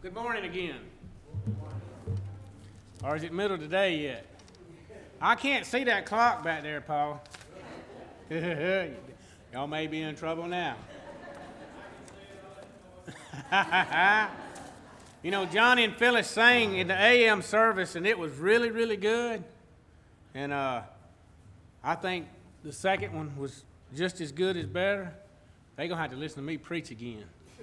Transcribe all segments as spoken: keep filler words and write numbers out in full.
Good morning again. Or is it middle of the day yet? I can't see that clock back there, Paul. Y'all may be in trouble now. You know, Johnny and Phyllis sang in the A M service, and it was really, really good. And uh, I think the second one was just as good as better. They're going to have to listen to me preach again.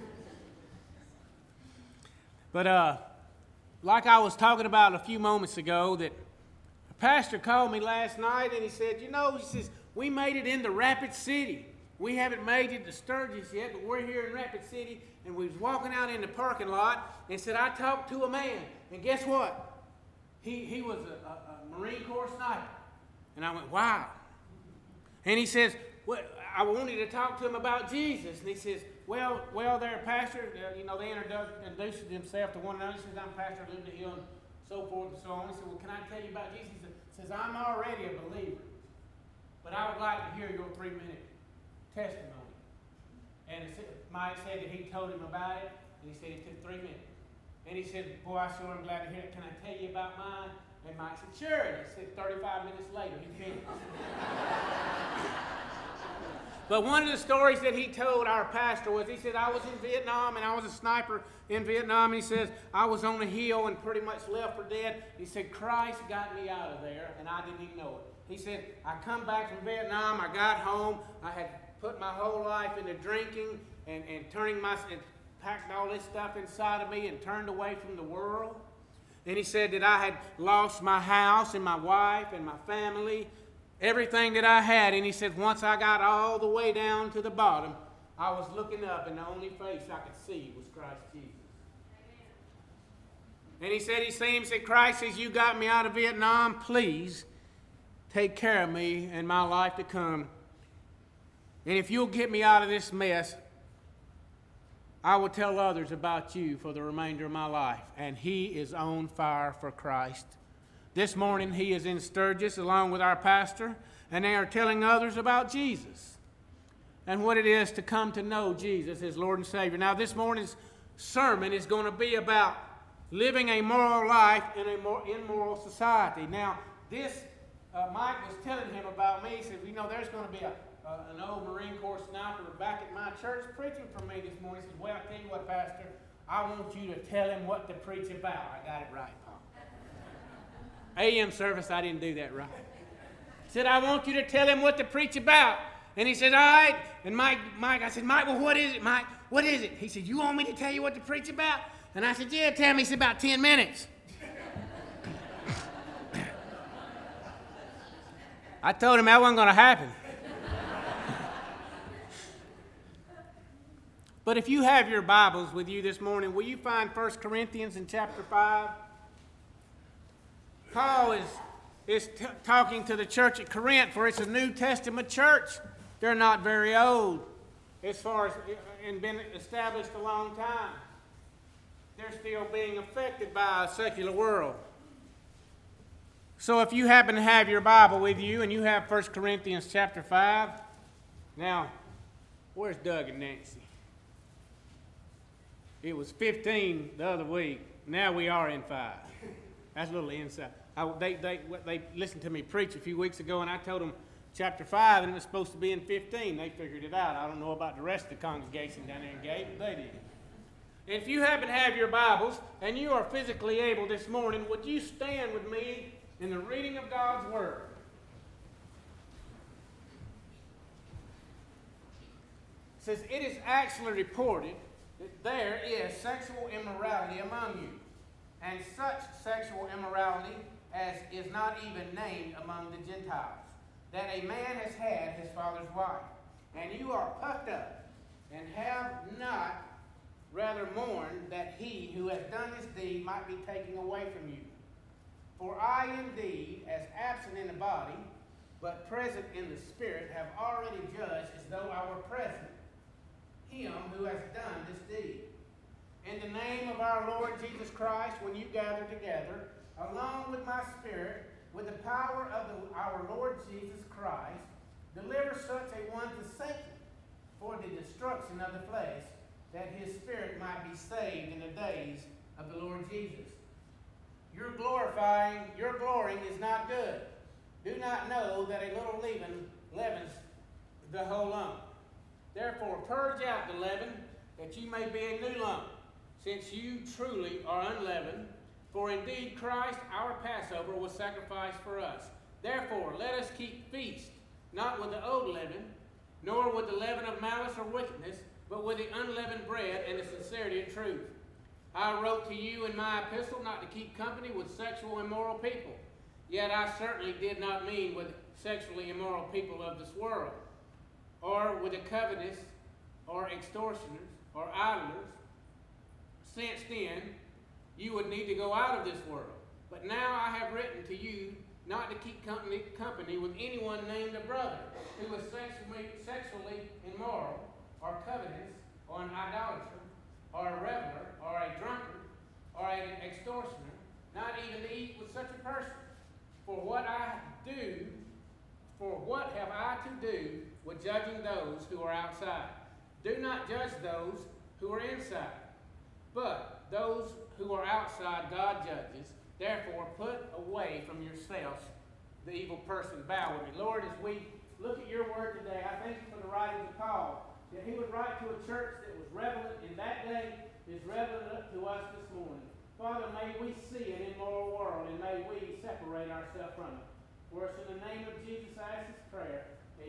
But uh, like I was talking about a few moments ago, that a pastor called me last night, and he said, you know, he says, we made it into Rapid City. We haven't made it to Sturgis yet, but we're here in Rapid City. And we was walking out in the parking lot, and said, I talked to a man, and guess what? He, he was a, a, a Marine Corps sniper. And I went, wow. And he says, well, I wanted to talk to him about Jesus. And he says, well, well, there, Pastor, uh, you know, they introduced themselves to one another. He says, I'm Pastor Linda Hill, and so forth and so on. He said, well, can I tell you about Jesus? He says, I'm already a believer, but I would like to hear your three-minute testimony. And Mike said that he told him about it, and he said it took three minutes. And he said, boy, I sure am glad to hear it. Can I tell you about mine? And Mike said, sure. And he said, thirty-five minutes later, he finished. But one of the stories that he told our pastor was, he said, I was in Vietnam, and I was a sniper in Vietnam. And he says, I was on a hill and pretty much left for dead. He said, Christ got me out of there, and I didn't even know it. He said, I come back from Vietnam, I got home, I had put my whole life into drinking and, and turning my, and packed all this stuff inside of me and turned away from the world. And he said that I had lost my house and my wife and my family, everything that I had. And he said, once I got all the way down to the bottom, I was looking up, and the only face I could see was Christ Jesus. Amen. And he said, he seems that Christ says, you got me out of Vietnam, please take care of me and my life to come. And if you'll get me out of this mess, I will tell others about you for the remainder of my life. And he is on fire for Christ. This morning he is in Sturgis along with our pastor, and they are telling others about Jesus and what it is to come to know Jesus as Lord and Savior. Now, this morning's sermon is going to be about living a moral life in a more immoral society. Now, this, uh, Mike was telling him about me. He said, you know, there's going to be a Uh, an old Marine Corps sniper back at my church preaching for me this morning. He said, well, I tell you what, Pastor, I want you to tell him what to preach about. I got it right, Paul. A M service, I didn't do that right. He said, I want you to tell him what to preach about. And he said, all right. And Mike, Mike, I said, Mike, well, what is it, Mike? What is it? He said, you want me to tell you what to preach about? And I said, yeah, tell me. He said, about ten minutes. I told him that wasn't going to happen. But if you have your Bibles with you this morning, will you find First Corinthians in chapter five? Paul is, is t- talking to the church at Corinth, for it's a New Testament church. They're not very old as far as, and been established a long time. They're still being affected by a secular world. So if you happen to have your Bible with you and you have First Corinthians chapter five, now, where's Doug and Nancy? It was fifteen the other week. Now we are in five. That's a little insight. I, they, they, they listened to me preach a few weeks ago, and I told them chapter five, and it was supposed to be in fifteen. They figured it out. I don't know about the rest of the congregation down there in Gate, but they did. If you happen to have your Bibles, and you are physically able this morning, would you stand with me in the reading of God's Word? It says, it is actually reported that there is sexual immorality among you, and such sexual immorality as is not even named among the Gentiles, that a man has had his father's wife, and you are puffed up, and have not rather mourned that he who has done this deed might be taken away from you. For I indeed, as absent in the body, but present in the spirit, have already judged as though I were present him who has done this deed. In the name of our Lord Jesus Christ, when you gather together, along with my spirit, with the power of the, our Lord Jesus Christ, deliver such a one to Satan for the destruction of the flesh, that his spirit might be saved in the days of the Lord Jesus. Your glorifying, your glorying is not good. Do not know that a little leaven leavens the whole lump. Therefore purge out the leaven, that ye may be a new lump, since you truly are unleavened. For indeed Christ our Passover was sacrificed for us. Therefore let us keep feast, not with the old leaven, nor with the leaven of malice or wickedness, but with the unleavened bread and the sincerity of truth. I wrote to you in my epistle not to keep company with sexual immoral people. Yet I certainly did not mean with sexually immoral people of this world, or with the covetous, or extortioners, or idlers. Since then, you would need to go out of this world. But now I have written to you not to keep company, company with anyone named a brother, who is sexually, sexually immoral, or covetous, or an idolater, or a reveler, or a drunkard, or an extortioner, not even to eat with such a person. For what I do, for what have I to do with judging those who are outside? Do not judge those who are inside, but those who are outside God judges. Therefore put away from yourselves the evil person. Bow with me. Lord, as we look at your word today, I thank you for the writing of Paul, that he would write to a church that was relevant in that day, is relevant to us this morning. Father, may we see an immoral world, and may we separate ourselves from it. For it's in the name of Jesus I ask this prayer.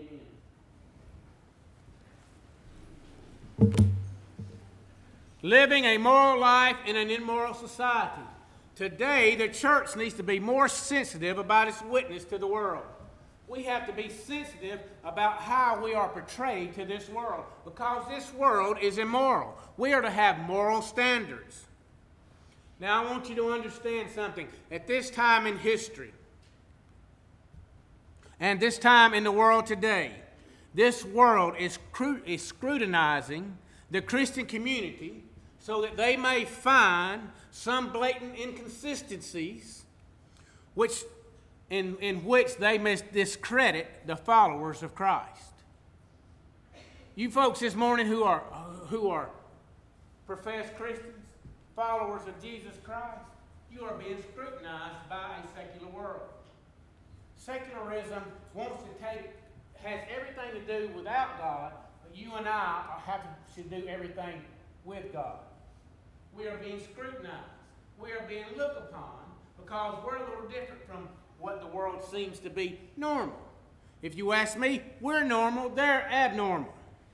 Amen. Living a moral life in an immoral society. Today, the church needs to be more sensitive about its witness to the world. We have to be sensitive about how we are portrayed to this world, because this world is immoral. We are to have moral standards. Now, I want you to understand something. At this time in history, and this time in the world today, this world is, is scrutinizing the Christian community so that they may find some blatant inconsistencies which, in, in which they must discredit the followers of Christ. You folks this morning who are, who are professed Christians, followers of Jesus Christ, you are being scrutinized by a secular world. Secularism wants to take, has everything to do without God, but you and I have to do everything with God. We are being scrutinized. We are being looked upon because we're a little different from what the world seems to be normal. If you ask me, we're normal, they're abnormal.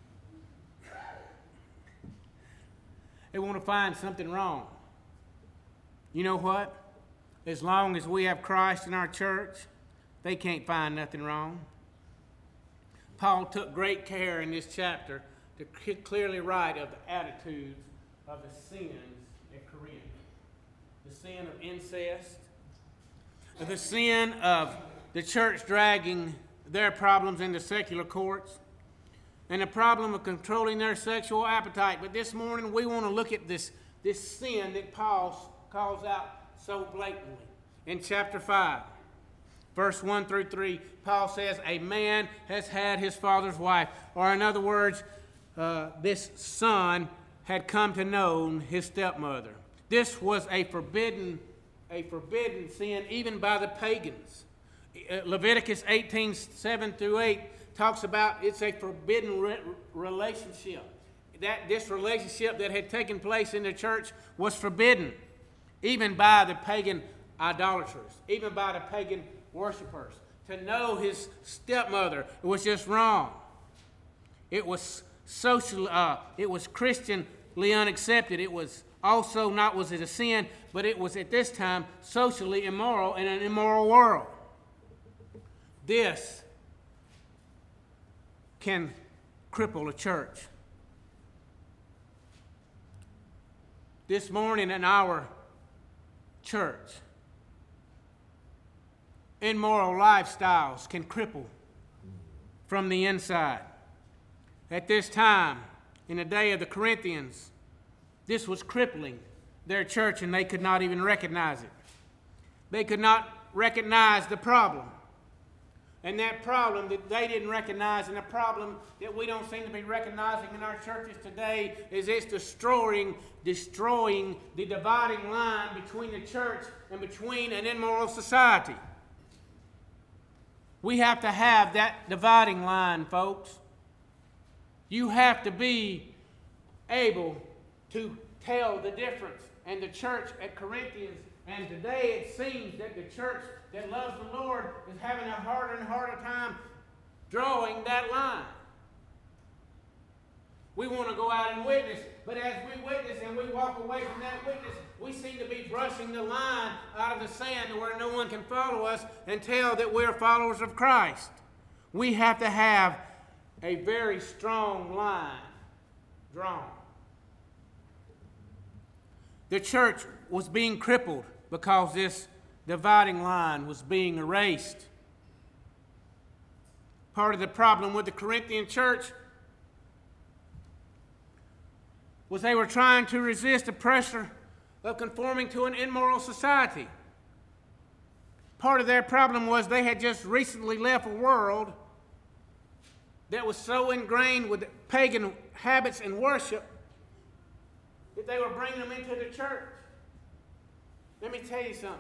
They want to find something wrong. You know what? As long as we have Christ in our church, they can't find nothing wrong. Paul took great care in this chapter to clearly write of the attitudes of the sins at Corinth. The sin of incest, the sin of the church dragging their problems into secular courts, and the problem of controlling their sexual appetite. But this morning we want to look at this, this sin that Paul calls out so blatantly. In chapter five, verse one through three, Paul says, a man has had his father's wife. Or in other words, uh, this son had come to know his stepmother. This was a forbidden, a forbidden sin even by the pagans. Leviticus eighteen, seven through eight talks about it's a forbidden re relationship. That this relationship that had taken place in the church was forbidden, even by the pagan idolaters, even by the pagan worshipers. To know his stepmother was just wrong. It was social. Uh, it was Christianly unaccepted. It was also not was it a sin, but it was at this time socially immoral in an immoral world. This can cripple a church. This morning in our church, immoral lifestyles can cripple from the inside. At this time, in the day of the Corinthians, this was crippling their church, and they could not even recognize it. They could not recognize the problem. And that problem that they didn't recognize, and the problem that we don't seem to be recognizing in our churches today, is it's destroying, destroying the dividing line between the church and between an immoral society. We have to have that dividing line, folks. You have to be able to tell the difference. And the church at Corinthians, and today it seems that the church that loves the Lord is having a harder and harder time drawing that line. We want to go out and witness, but as we witness and we walk away from that witness, we seem to be brushing the line out of the sand to where no one can follow us and tell that we're followers of Christ. We have to have a very strong line drawn. The church was being crippled because this dividing line was being erased. Part of the problem with the Corinthian church was they were trying to resist the pressure of conforming to an immoral society. Part of their problem was they had just recently left a world that was so ingrained with pagan habits and worship that they were bringing them into the church. Let me tell you something.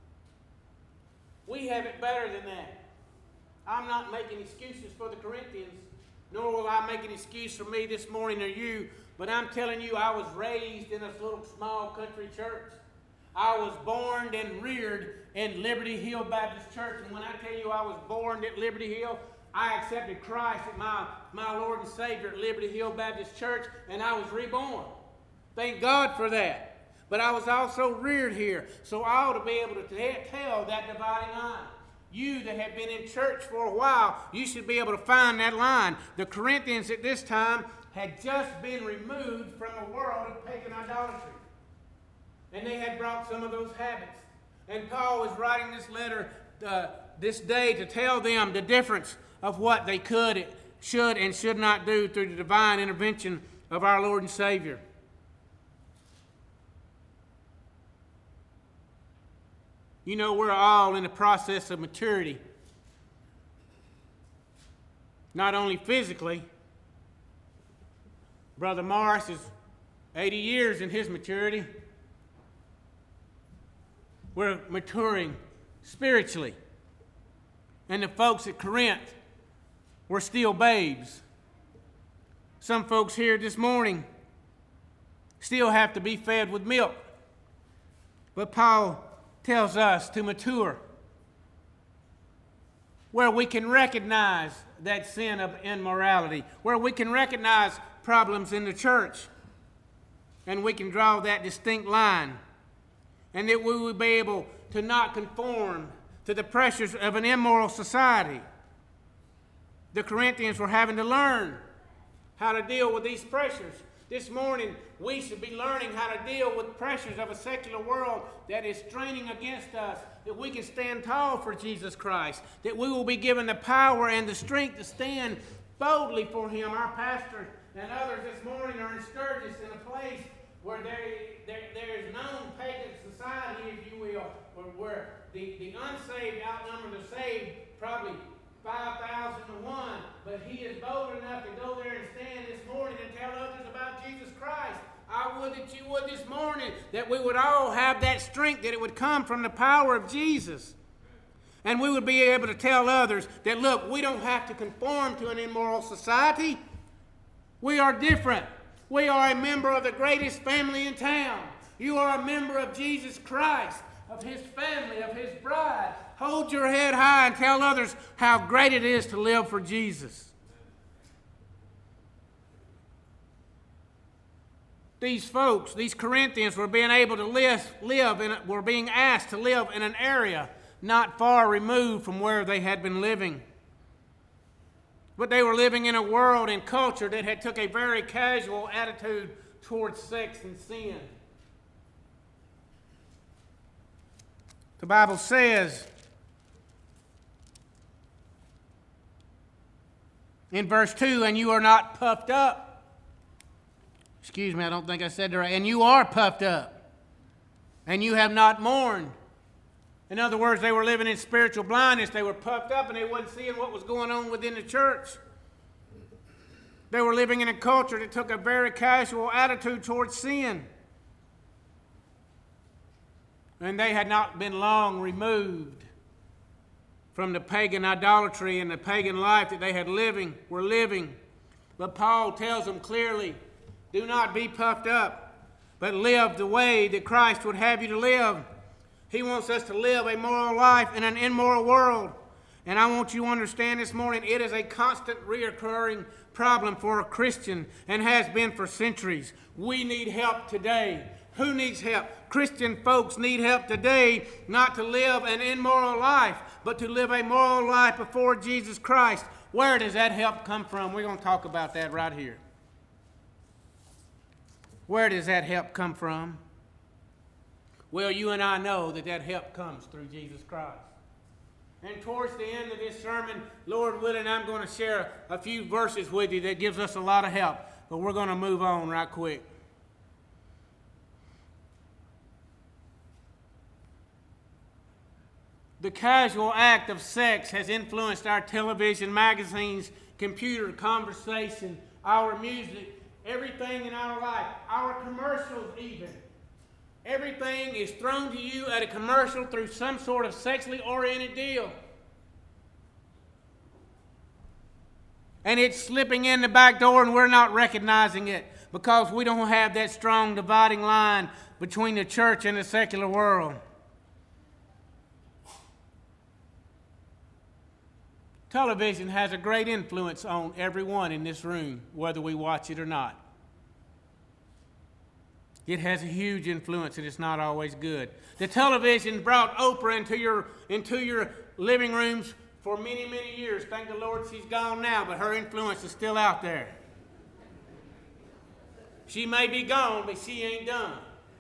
We have it better than that. I'm not making excuses for the Corinthians, nor will I make an excuse for me this morning or you, but I'm telling you, I was raised in this little small country church. I was born and reared in Liberty Hill Baptist Church, and when I tell you I was born at Liberty Hill, I accepted Christ as my, my Lord and Savior at Liberty Hill Baptist Church, and I was reborn. Thank God for that. But I was also reared here, so I ought to be able to tell that dividing line. You that have been in church for a while, you should be able to find that line. The Corinthians at this time had just been removed from a world of pagan idolatry. And they had brought some of those habits. And Paul was writing this letter uh, this day to tell them the difference of what they could, should, and should not do through the divine intervention of our Lord and Savior. You know, we're all in the process of maturity. Not only physically. Brother Morris is eighty years in his maturity. We're maturing spiritually. And the folks at Corinth were still babes. Some folks here this morning still have to be fed with milk. But Paul tells us to mature, where we can recognize that sin of immorality, where we can recognize problems in the church, and we can draw that distinct line, and that we will be able to not conform to the pressures of an immoral society. The Corinthians were having to learn how to deal with these pressures. This morning, we should be learning how to deal with pressures of a secular world that is straining against us, that we can stand tall for Jesus Christ, that we will be given the power and the strength to stand boldly for Him. Our pastor and others this morning are in Sturgis, in a place where there, there, there is known pagan society, if you will, where, where the, the unsaved outnumber the saved probably five thousand to one, but he is bold enough to go there and stand this morning and tell others about Jesus Christ. I would that you would this morning, that we would all have that strength, that it would come from the power of Jesus. And we would be able to tell others that, look, we don't have to conform to an immoral society. We are different. We are a member of the greatest family in town. You are a member of Jesus Christ, of His family, of His bride. Hold your head high and tell others how great it is to live for Jesus. These folks, these Corinthians, were being able to live, live in, were being asked to live in an area not far removed from where they had been living. But they were living in a world and culture that had took a very casual attitude towards sex and sin. The Bible says in verse two, and you are not puffed up. Excuse me, I don't think I said that right. And you are puffed up. And you have not mourned. In other words, they were living in spiritual blindness. They were puffed up and they wasn't seeing what was going on within the church. They were living in a culture that took a very casual attitude towards sin. And they had not been long removed from the pagan idolatry and the pagan life that they had living, were living. But Paul tells them clearly, do not be puffed up, but live the way that Christ would have you to live. He wants us to live a moral life in an immoral world. And I want you to understand this morning, it is a constant reoccurring problem for a Christian and has been for centuries. We need help today. Who needs help? Christian folks need help today, not to live an immoral life, but to live a moral life before Jesus Christ. Where does that help come from? We're going to talk about that right here. Where does that help come from? Well, you and I know that that help comes through Jesus Christ. And towards the end of this sermon, Lord willing, I'm going to share a few verses with you that gives us a lot of help. But we're going to move on right quick. The casual act of sex has influenced our television, magazines, computer, conversation, our music, everything in our life, our commercials even. Everything is thrown to you at a commercial through some sort of sexually oriented deal. And it's slipping in the back door and we're not recognizing it because we don't have that strong dividing line between the church and the secular world. Television has a great influence on everyone in this room, whether we watch it or not. It has a huge influence, and it's not always good. The television brought Oprah into your, into your living rooms for many, many years. Thank the Lord she's gone now, but her influence is still out there. She may be gone, but she ain't done.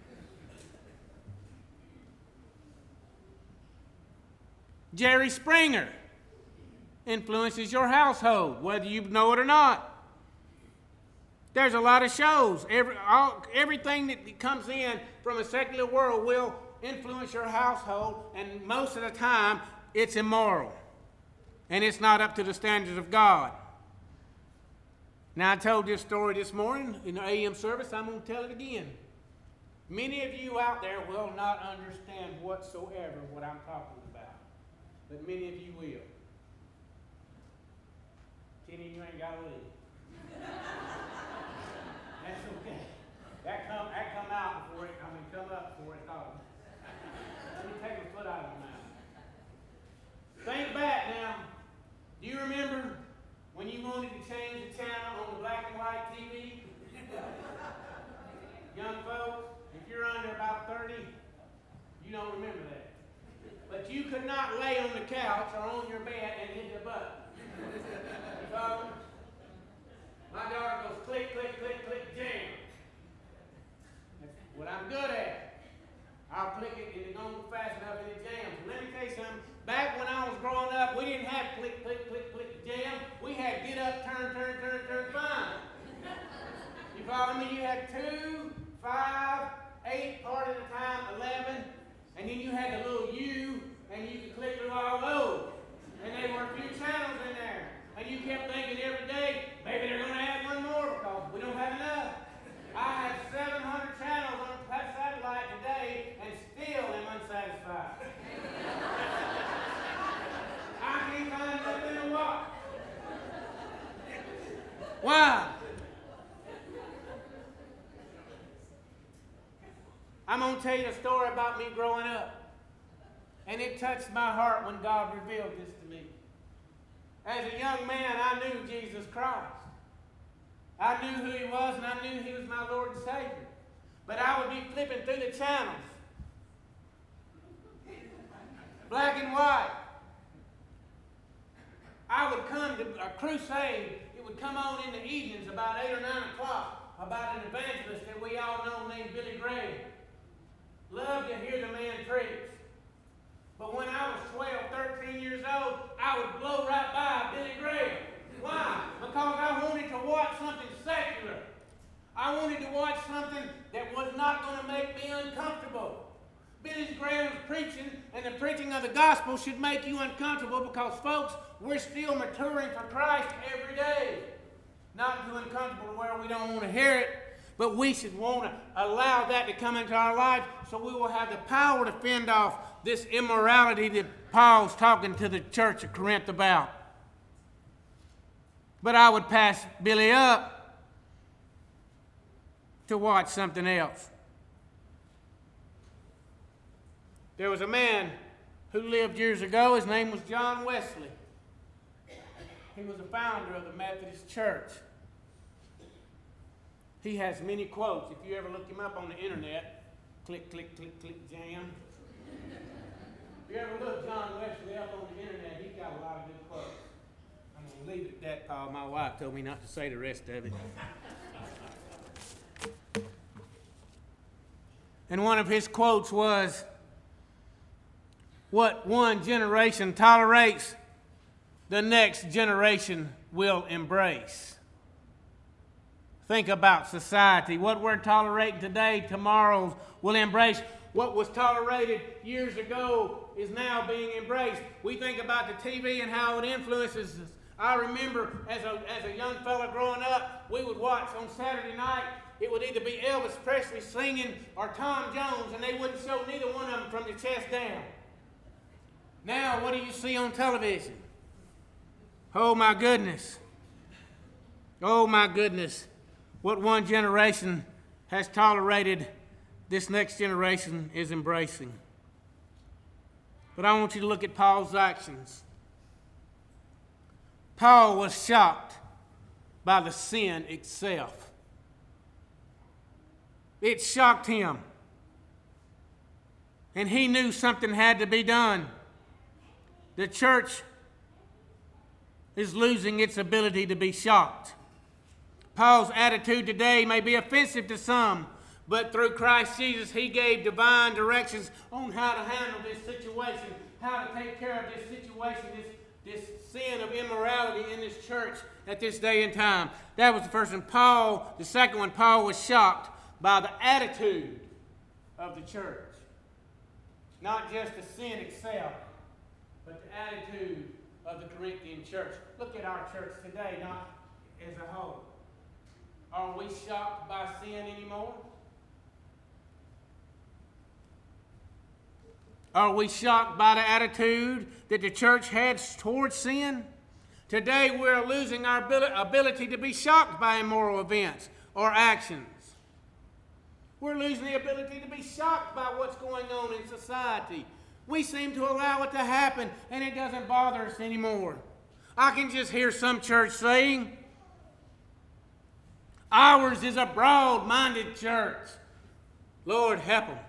Jerry Springer influences your household, whether you know it or not. There's a lot of shows. Every, all, everything that comes in from a secular world will influence your household, and most of the time, it's immoral. And it's not up to the standards of God. Now, I told this story this morning in the A M service. I'm going to tell it again. Many of you out there will not understand whatsoever what I'm talking about. But many of you will. Kenny, you ain't got to leave. That's okay. That come, that come out before it, I mean, come up before it's out. Let me take my foot out of your mouth. Think back now. Do you remember when you wanted to change the channel on the black and white T V? Young folks, if you're under about thirty, you don't remember that. But you could not lay on the couch or on your bed and hit the button. You follow me? My daughter goes click, click, click, click, jam. That's what I'm good at. I'll click it and it don't move fast enough and it jams. Let me tell you something. Back when I was growing up, we didn't have click, click, click, click, jam. We had get up, turn, turn, turn, turn, fine. You follow me? You had two, five, eight part of the time, eleven, and then you had the little U, and you could click through all those. And there were a few channels in there. And you kept thinking every day, maybe they're going to add one more because we don't have enough. I have seven hundred channels on that satellite today and still am unsatisfied. I can't find nothing to watch. Why? I'm going to tell you a story about me growing up. And it touched my heart when God revealed this to me. As a young man, I knew Jesus Christ. I knew who he was, and I knew he was my Lord and Savior. But I would be flipping through the channels. Black and white. I would come to a crusade. It would come on in the evenings about eight or nine o'clock about an evangelist that we all know named Billy Graham. Loved to hear the man preach. But when I was twelve, thirteen years old, I would blow right by Billy Graham. Why? Because I wanted to watch something secular. I wanted to watch something that was not going to make me uncomfortable. Billy Graham's preaching and the preaching of the gospel should make you uncomfortable because, folks, we're still maturing for Christ every day. Not too uncomfortable where we don't want to hear it, but we should want to allow that to come into our life so we will have the power to fend off this immorality that Paul's talking to the church of Corinth about. But I would pass Billy up to watch something else. There was a man who lived years ago. His name was John Wesley. He was the founder of the Methodist Church. He has many quotes. If you ever look him up on the internet, click, click, click, click, jam. If you ever look John Wesley up on the internet, he's got a lot of good quotes. I'm going to leave it at that, Paul. My wife told me not to say the rest of it. And one of his quotes was, "What one generation tolerates, the next generation will embrace." Think about society. What we're tolerating today, tomorrow will embrace. What was tolerated years ago is now being embraced. We think about the T V and how it influences us. I remember as a, as a young fella growing up, we would watch on Saturday night. It would either be Elvis Presley singing or Tom Jones, and they wouldn't show neither one of them from the chest down. Now, what do you see on television? Oh, my goodness. Oh, my goodness. What one generation has tolerated, this next generation is embracing. But I want you to look at Paul's actions. Paul was shocked by the sin itself. It shocked him. And he knew something had to be done. The church is losing its ability to be shocked. Paul's attitude today may be offensive to some, but through Christ Jesus, he gave divine directions on how to handle this situation, how to take care of this situation, this, this sin of immorality in this church at this day and time. That was the first one. Paul, the second one, Paul was shocked by the attitude of the church. Not just the sin itself, but the attitude of the Corinthian church. Look at our church today, not as a whole. Are we shocked by sin anymore? Are we shocked by the attitude that the church has towards sin? Today we're losing our ability to be shocked by immoral events or actions. We're losing the ability to be shocked by what's going on in society. We seem to allow it to happen, and it doesn't bother us anymore. I can just hear some church saying, "Ours is a broad-minded church." Lord, help them.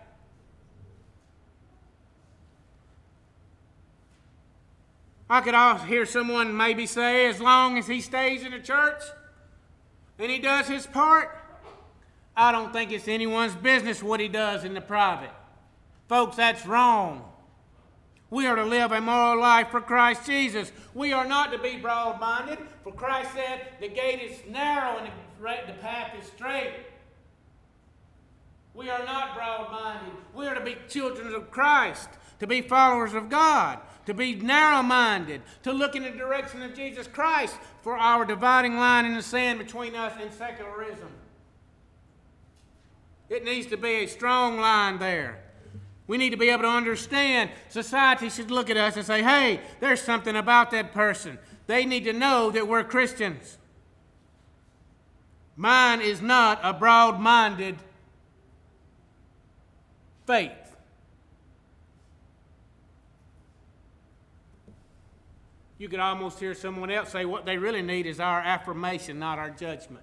I could also hear someone maybe say, as long as he stays in the church and he does his part, I don't think it's anyone's business what he does in the private. Folks, that's wrong. We are to live a moral life for Christ Jesus. We are not to be broad-minded, for Christ said the gate is narrow and the path is straight. We are not broad-minded. We are to be children of Christ, to be followers of God, to be narrow-minded, to look in the direction of Jesus Christ for our dividing line in the sand between us and secularism. It needs to be a strong line there. We need to be able to understand. Society should look at us and say, hey, there's something about that person. They need to know that we're Christians. Mine is not a broad-minded faith. You could almost hear someone else say what they really need is our affirmation, not our judgment.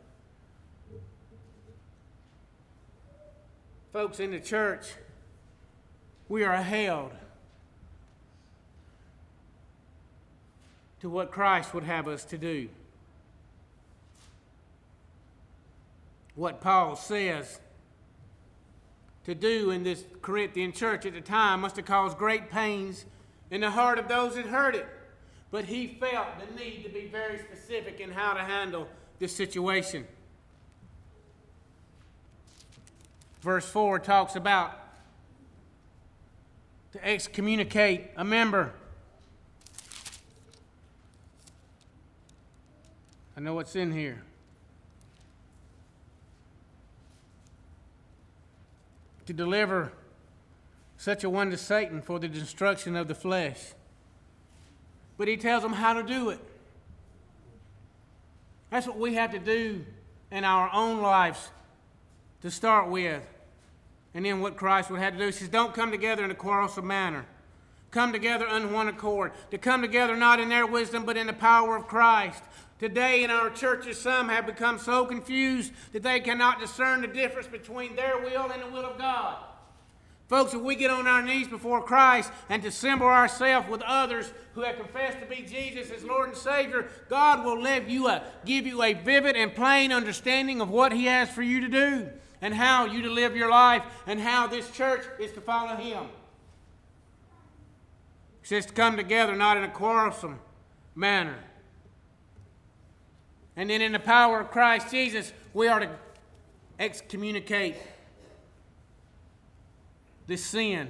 Folks, in the church, we are held to what Christ would have us to do. What Paul says to do in this Corinthian church at the time must have caused great pains in the heart of those that heard it. But he felt the need to be very specific in how to handle this situation. Verse four talks about to excommunicate a member. I know what's in here. To deliver such a one to Satan for the destruction of the flesh. But he tells them how to do it. That's what we have to do in our own lives to start with. And then what Christ would have to do, he says, don't come together in a quarrelsome manner. Come together on one accord. To come together not in their wisdom, but in the power of Christ. Today in our churches, some have become so confused that they cannot discern the difference between their will and the will of God. Folks, if we get on our knees before Christ and to assemble ourselves with others who have confessed to be Jesus as Lord and Savior, God will let you a, give you a vivid and plain understanding of what He has for you to do and how you to live your life and how this church is to follow Him. He says to come together not in a quarrelsome manner. And then in the power of Christ Jesus, we are to excommunicate this sin.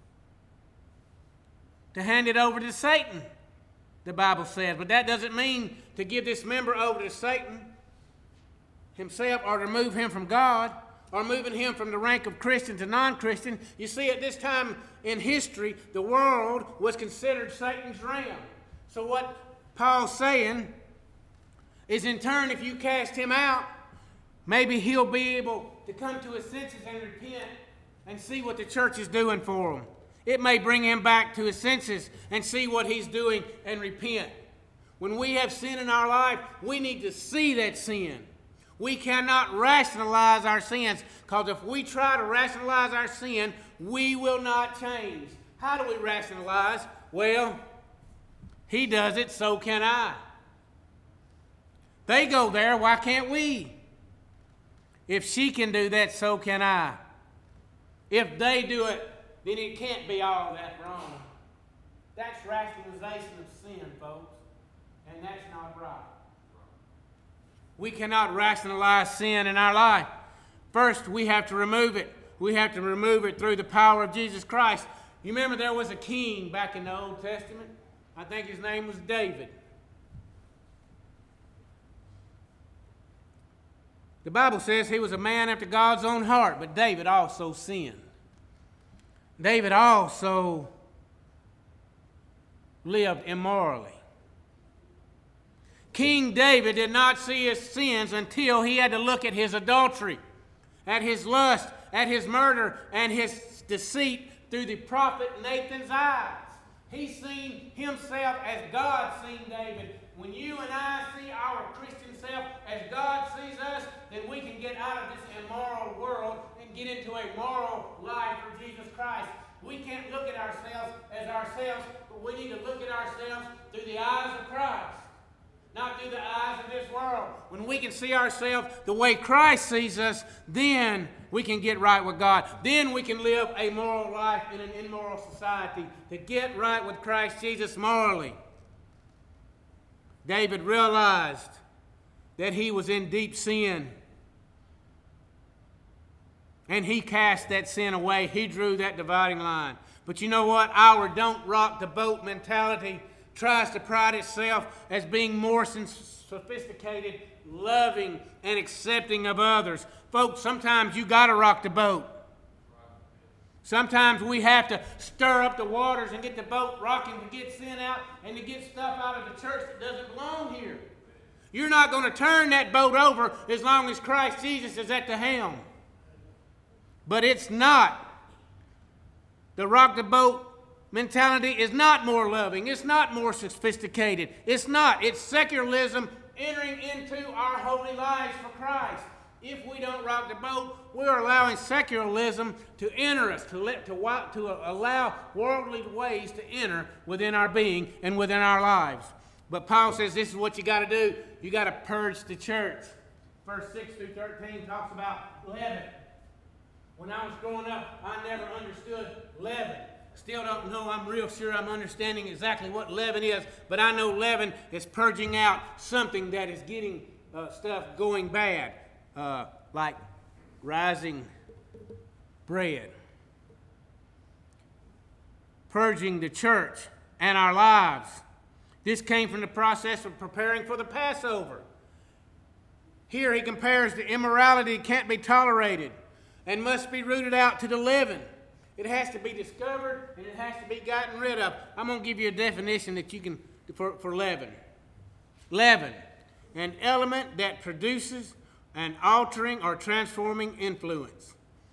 To hand it over to Satan, the Bible says. But that doesn't mean to give this member over to Satan himself or to remove him from God or moving him from the rank of Christian to non-Christian. You see, at this time in history, the world was considered Satan's realm. So what Paul's saying is in turn, if you cast him out, maybe he'll be able to come to his senses and repent and see what the church is doing for him. It may bring him back to his senses and see what he's doing and repent. When we have sin in our life, we need to see that sin. We cannot rationalize our sins, because if we try to rationalize our sin, we will not change. How do we rationalize? Well, he does it, so can I. They go there, why can't we? If she can do that, so can I. If they do it, then it can't be all that wrong. That's rationalization of sin, folks, and that's not right. We cannot rationalize sin in our life. First, we have to remove it. We have to remove it through the power of Jesus Christ. You remember there was a king back in the Old Testament? I think his name was David. The Bible says he was a man after God's own heart, but David also sinned. David also lived immorally. King David did not see his sins until he had to look at his adultery, at his lust, at his murder, and his deceit through the prophet Nathan's eyes. He seen himself as God seen David. When you and I see our Christian self as God sees us, then we can get out of this immoral world and get into a moral life for Jesus Christ. We can't look at ourselves as ourselves, but we need to look at ourselves through the eyes of Christ, not through the eyes of this world. When we can see ourselves the way Christ sees us, then we can get right with God. Then we can live a moral life in an immoral society to get right with Christ Jesus morally. David realized that he was in deep sin. And he cast that sin away. He drew that dividing line. But you know what? Our don't rock the boat mentality tries to pride itself as being more sophisticated, loving, and accepting of others. Folks, sometimes you got to rock the boat. Sometimes we have to stir up the waters and get the boat rocking to get sin out and to get stuff out of the church that doesn't belong here. You're not going to turn that boat over as long as Christ Jesus is at the helm. But it's not. The rock the boat mentality is not more loving. It's not more sophisticated. It's not. It's secularism entering into our holy lives for Christ. If we don't rock the boat, we're allowing secularism to enter us, to, let, to, to allow worldly ways to enter within our being and within our lives. But Paul says this is what you got to do. You got to purge the church. Verse six through thirteen talks about leaven. When I was growing up, I never understood leaven. Still don't know, I'm real sure I'm understanding exactly what leaven is, but I know leaven is purging out something that is getting uh, stuff going bad, uh, like rising bread. purging the church and our lives. This came from the process of preparing for the Passover. Here he compares the immorality that can't be tolerated and must be rooted out to the leaven. It has to be discovered and it has to be gotten rid of. I'm going to give you a definition that you can for, for leaven. Leaven, an element that produces an altering or transforming influence.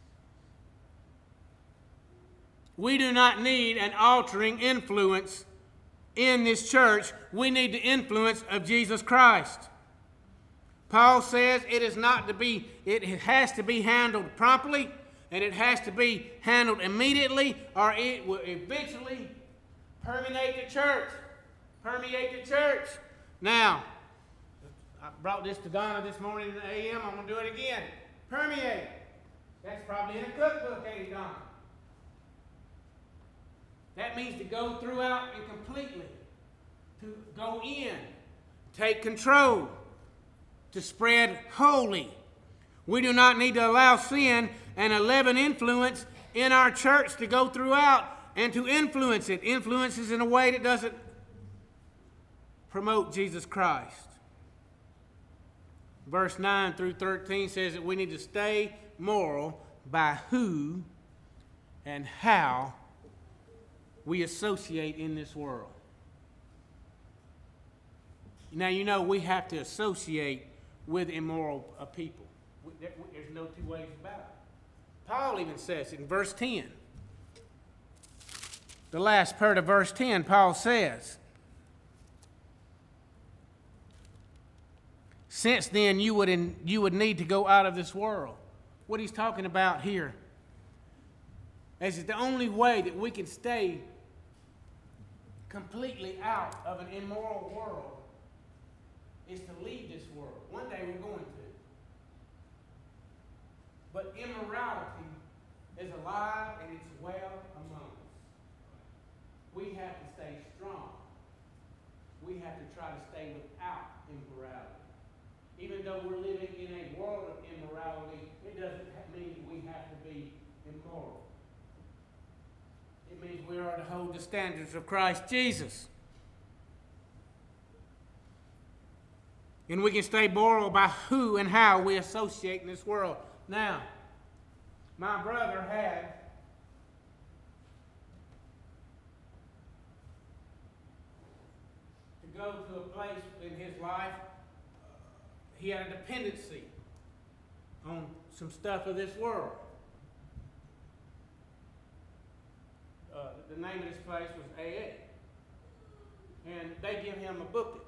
We do not need an altering influence in this church. We need the influence of Jesus Christ. Paul says it is not to be, it has to be handled promptly, and it has to be handled immediately, or it will eventually permeate the church. Permeate the church. Now, I brought this to Donna this morning in the A M. I'm going to do it again. Permeate. That's probably in a cookbook, ain't it, Donna? That means to go throughout and completely. To go in. Take control. To spread wholly. We do not need to allow sin and a leaven influence in our church to go throughout and to influence it. Influences in a way that doesn't promote Jesus Christ. Verse nine through thirteen says that we need to stay moral by who and how we associate in this world. Now, you know, we have to associate with immoral uh, people. There's no two ways about it. Paul even says it in verse ten. The last part of verse ten, Paul says, since then you would, in, you would need to go out of this world. What he's talking about here is the only way that we can stay completely out of an immoral world is to leave this world. One day we're going to. But immorality is alive and it's well among us. We have to stay strong. We have to try to stay without immorality. Even though we're living in a world of immorality, it doesn't mean we have to be immoral. It means we are to hold the standards of Christ Jesus. And we can stay moral by who and how we associate in this world. Now, my brother had to go to a place in his life. He had a dependency on some stuff of this world. Uh, the name of this place was A A. And they give him a booklet.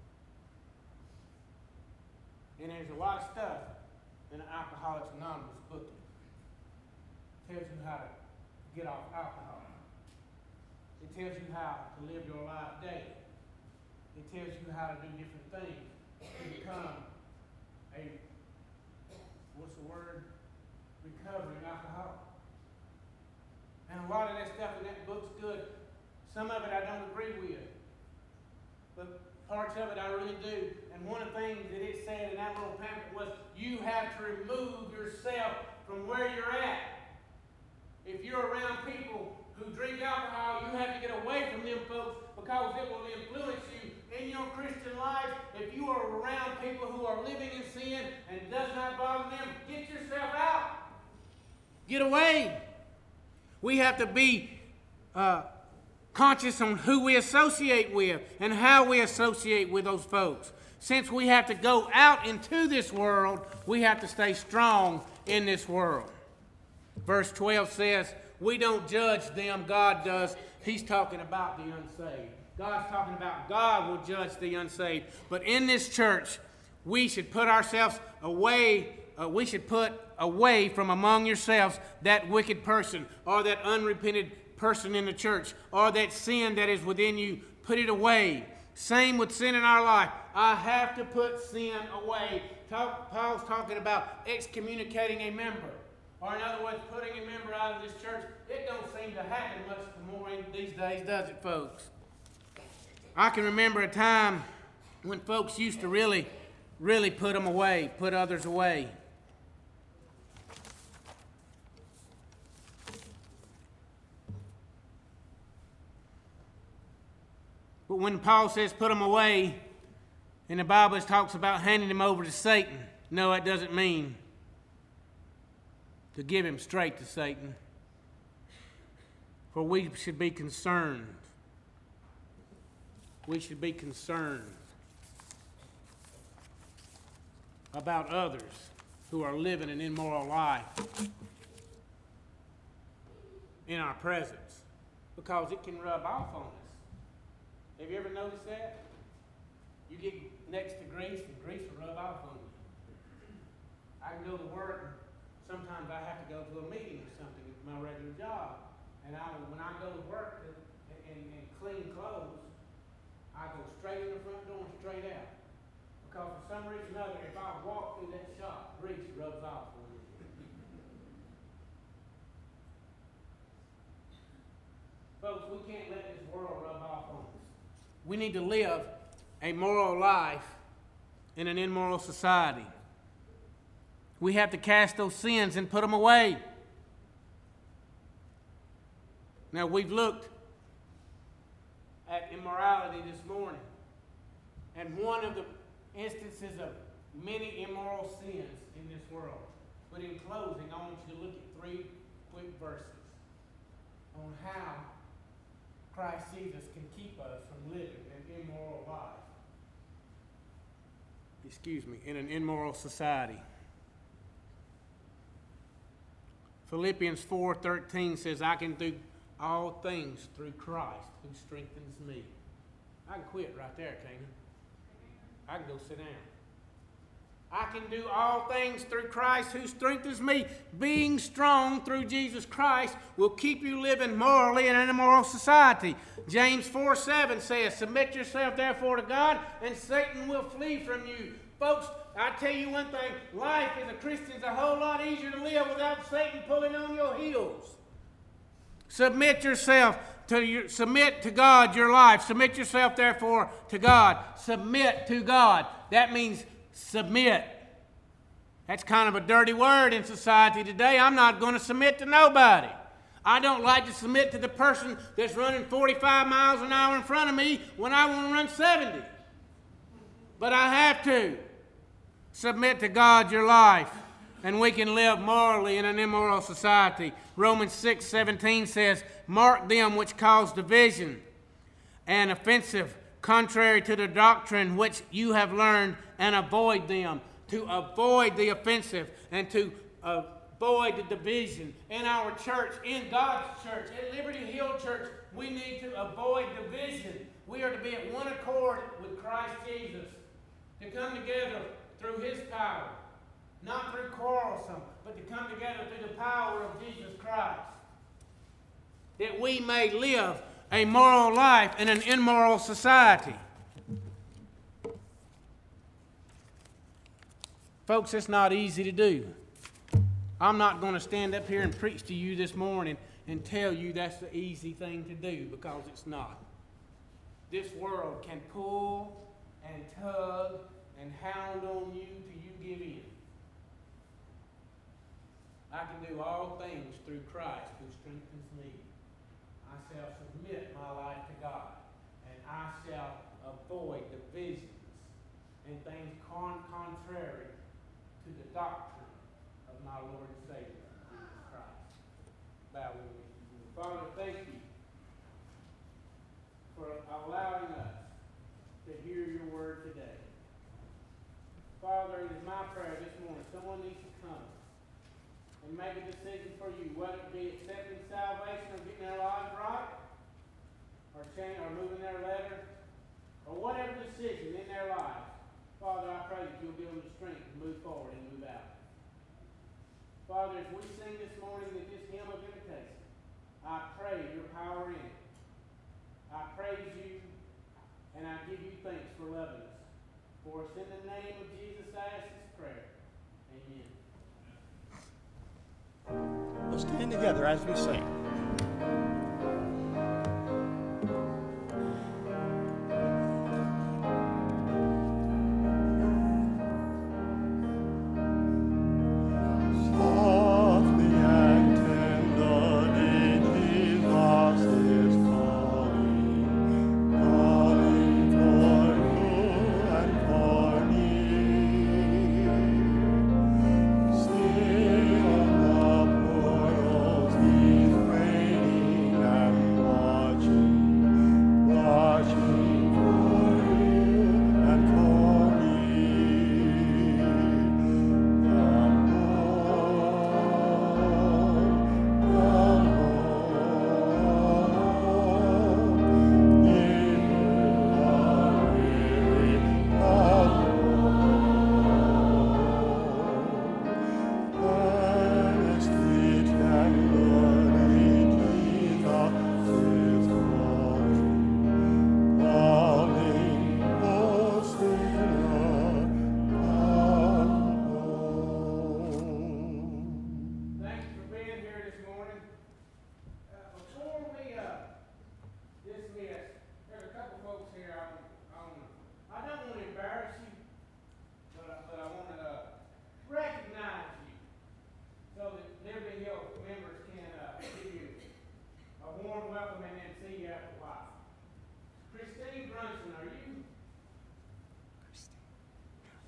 And there's a lot of stuff in the Alcoholics Anonymous booklet. It tells you how to get off alcohol. It tells you how to live your life daily. It tells you how to do different things to become a, what's the word? Recovering alcoholic. And a lot of that stuff in that book's good. Some of it I don't agree with. But parts of it I really do. And one of the things that it said in that little pamphlet was you have to remove yourself from where you're at. If you're around people who drink alcohol, you have to get away from them folks because it will influence you in your Christian life. If you are around people who are living in sin and it does not bother them, get yourself out. Get away. We have to be uh, conscious on who we associate with and how we associate with those folks. Since we have to go out into this world, we have to stay strong in this world. Verse twelve says, we don't judge them, God does. He's talking about the unsaved. God's talking about God will judge the unsaved. But in this church, we should put ourselves away, uh, we should put away from among yourselves that wicked person or that unrepented person in the church or that sin that is within you. Put it away. Same with sin in our life. I have to put sin away. Talk, Paul's talking about excommunicating a member. Or in other words, putting a member out of this church. It don't seem to happen much more these days, does it, folks? I can remember a time when folks used to really, really put them away, put others away. But when Paul says put them away, in the Bible it talks about handing them over to Satan. No, that doesn't mean to give him straight to Satan. For we should be concerned. We should be concerned about others who are living an immoral life in our presence, because it can rub off on us. Have you ever noticed that? You get next to grease and grease will rub off on you. I can go to work and sometimes I have to go to a meeting or something at my regular job. And I, when I go to work and, and, and clean clothes, I go straight in the front door and straight out. Because for some reason or other, if I walk through that shop, grease rubs off on me. Folks, we can't let this world rub off on us. We need to live a moral life in an immoral society. We have to cast those sins and put them away. Now, we've looked at immorality this morning, and one of the instances of many immoral sins in this world. But in closing, I want you to look at three quick verses on how Christ Jesus can keep us from living an immoral life. Excuse me, in an immoral society. Philippians four thirteen says, I can do all things through Christ who strengthens me. I can quit right there, can't I? I can go sit down. I can do all things through Christ who strengthens me. Being strong through Jesus Christ will keep you living morally in an immoral society. James four seven says, submit yourself therefore to God, and Satan will flee from you. Folks, I tell you one thing, life as a Christian is a whole lot easier to live without Satan pulling on your heels. Submit yourself to your, submit to God your life. Submit yourself therefore to God. Submit to God. That means submit. That's kind of a dirty word in society today. I'm not going to submit to nobody. I don't like to submit to the person that's running forty-five miles an hour in front of me when I want to run seventy. But I have to. Submit to God your life, and we can live morally in an immoral society. Romans six seventeen says, mark them which cause division and offensive, contrary to the doctrine which you have learned, and avoid them. To avoid the offensive and to avoid the division. In our church, in God's church, at Liberty Hill Church, we need to avoid division. We are to be at one accord with Christ Jesus, to come together through His power, not through quarrelsome, but to come together through the power of Jesus Christ, that we may live a moral life in an immoral society. Folks, it's not easy to do. I'm not going to stand up here and preach to you this morning and tell you that's the easy thing to do, because it's not. This world can pull and tug and hound on you till you give in. I can do all things through Christ who strengthens me. I shall submit my life to God, and I shall avoid divisions and things con- contrary to the doctrine of my Lord and Savior, Jesus Christ. Bow with me. Father, thank you for allowing us to hear your word today. Father, it is my prayer this morning, someone needs to come and make a decision for you, whether it be accepting salvation or getting their lives right, or change, or moving their letter, or whatever decision in their life. Father, I pray that you'll give them the strength to move forward and move out. Father, as we sing this morning with this hymn of invitation, I pray your power in it. I praise you, and I give you thanks for loving us. For it's in the name of Jesus I ask this prayer. Amen. Let's stand together as we sing. Calling, calling.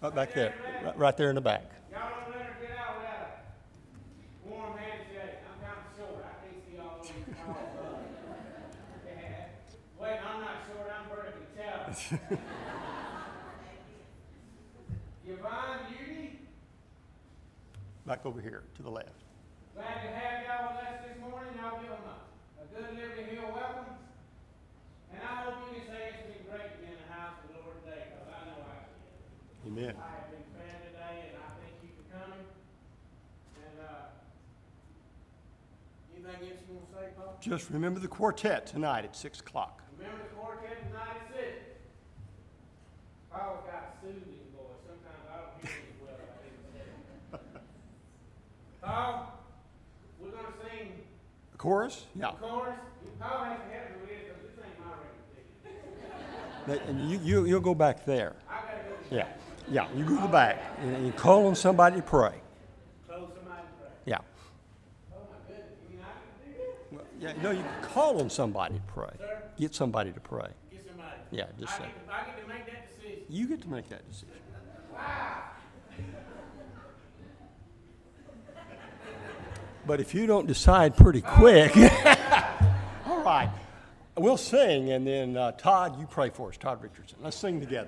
Right back there. Right, right there in the back. Y'all don't let her get out without a warm handshake. I'm kind of short. I can't see all over your tall. Yeah. Wait, I'm not short. I'm vertically challenged. Yvonne Beauty, Back over here to the left. glad to have y'all with us this morning. Y'all give them a, a good Liberty Hill welcome. And I hope you can say it's been great to be in the house of the Lord today, because I know I can. Amen. I have been fed today, and I thank you for coming. And, uh, anything else you want to say, Paul? Just remember the quartet tonight at six o'clock. Remember the quartet tonight at six? Paul's got a soothing voice. Sometimes I don't hear him as well as I didn't say it. Paul, we're going to sing The chorus? the Yeah. chorus. Paul has to help me with it, because this ain't my record ticket. That- And you, you, you'll go back there. I got to go to Yeah. Yeah, you go to the back and you call on somebody to pray. close somebody to pray. Yeah. Oh, my goodness. You mean I can do that? Well, yeah, no, you call on somebody to pray. Sir? Get somebody to pray. Get somebody. Yeah, just I say. get, to, I get to make that decision. You get to make that decision. But if you don't decide pretty quick, all right, we'll sing, and then uh, Todd, you pray for us, Todd Richardson. Let's sing together.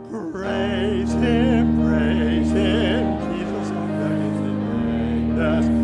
Praise Him, praise Him, Jesus, oh, praise Him, praise Him.